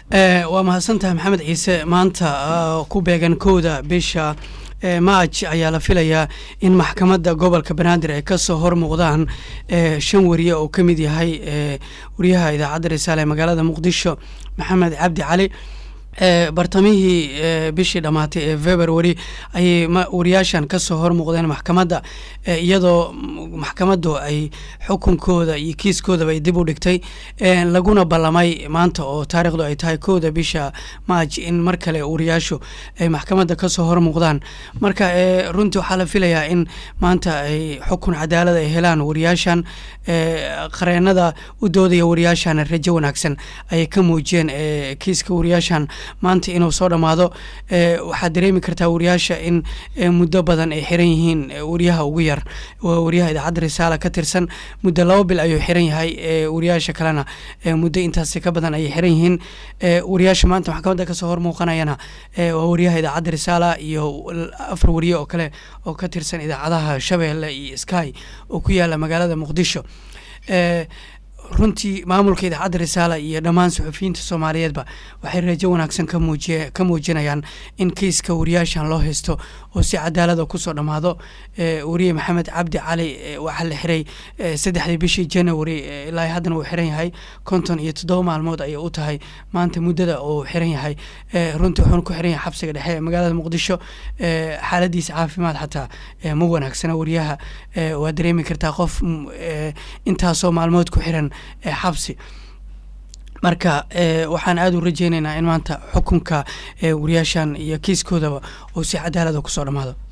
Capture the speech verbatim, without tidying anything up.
waa mahadsantahay maxamed ciise maanta ku beegan kowda bisha maaj ayaa la filayaa in maxkamadda gobolka banaadir ay kasoo hor muuqdaan shan wariye oo ka mid yahay wariyaha idaacadda risaale ee magaalada muqdisho maxamed cabdi cali bartamihii bishii dhamaatay ee February ayay wariyaashan kasoo hor muuqdeen maxkamadda iyadoo maxkamaddu ay xukunkooda iyo kiiskooda ay dib u dhigtay laguna ballamay maanta oo taariikhdu ay tahay kowda bisha Maaj in mar kale wariyaashu ay maxkamadda kasoo hor muuqdaan marka runtii waxaa la filayaa in maanta ay xukun cadaalad ay helaan wariyaashan qareenada u doodaya wariyaashan rajo wanaagsan ay ka muujiyeen kiiska wariyaashan maanta inuu soo dhamaado waxaa dareemi kartaa wariyaasha in muddo badan ay xiran yihiin wariyaha ugu yar wariyaha idaacadda risaale ka tirsan muddo laba bil ayuu xiran yahay wariyaasha kalena muddo intaas ka badan ay xiran yihiin wariyaasha maanta maxkamadda ka soo hor muuqanayana waa wariyaha idaacadda risaale iyo afar wariye oo kale oo ka tirsan idaacadaha Shabeelle iyo Sky oo ku yaala magaalada Muqdisho runtii maamulka idaacadda risaale iyo dhammaan suxufiyiinta Soomaaliyeedba waxay rajo wanaagsan ka muujiye ka muujinayaan in kiiska wariyaashan loo haysto oo si cadaalad ah ku soo dhamaado wariye maxamed cabdi cali waxa la xiray saddexdii bishii January ilaa haddana uu xiran yahay konton iyo toddoba maalmood ay u tahay maanta muddada uu xiran yahay runtii wuxuu ku xiran yahay xabsiga dhexe ee magaalada Muqdisho xaaladiisa caafimaad xataa ma wanaagsana wariyaha waa dareemi kartaa qof intaasoo maalmood ku xiran xabsi marka waxaan aad u rajeynaynaa in maanta xukunka wariyaashan iyo kiiskoodaba oo si cadaalad ah ku soo dhamaado